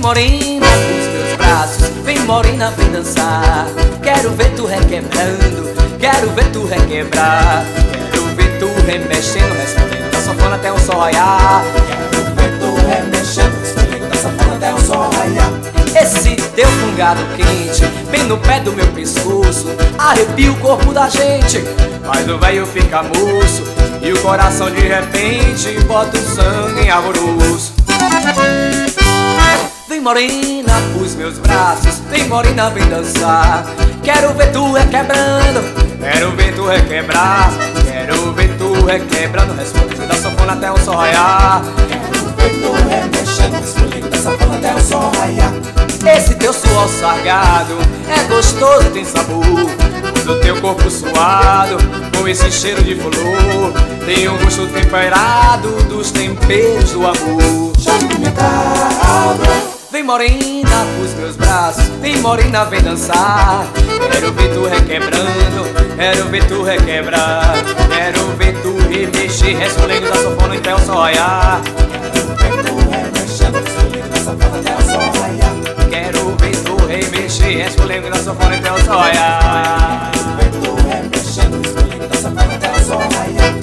morena pros meus braços, vem morena, vem dançar. Quero ver tu requebrando, quero ver tu requebrar. Quero ver tu remexendo, respondendo da sanfona até o sol raiar. Quero ver tu remexendo, respondendo da sanfona até o sol raiar. Esse teu fungado quente, bem no pé do meu pescoço, arrepia o corpo da gente, mas o velho fica moço e o coração de repente bota o sangue em alvoroço. Vem morena pros meus braços, vem morena, vem dançar. Quero ver tu requebrando, quero ver tu requebrar. Quero ver tu requebrando, respondendo da sanfona até o sol raiar. Quero ver tu remexendo, respondendo da sanfona até o sol raiar. Esse teu suor sargado é gostoso, tem sabor. Do teu corpo suado, com esse cheiro de flor, tem um gosto temperado dos temperos do amor. Jogue me dá amor. Vem morena pros meus braços, vem morena, vem dançar. Quero ver tu requebrando, quero ver tu requebrar. Quero ver tu remexer, resfolendo da sanfona até o sol raiar. Quero ver tu remexendo, respondendo da sanfona até o sol raiar. Quero ver tu remexer, resfolendo da sanfona até o sol raiar. Quero ver tu remexendo, respondendo da sanfona até o sol raiar.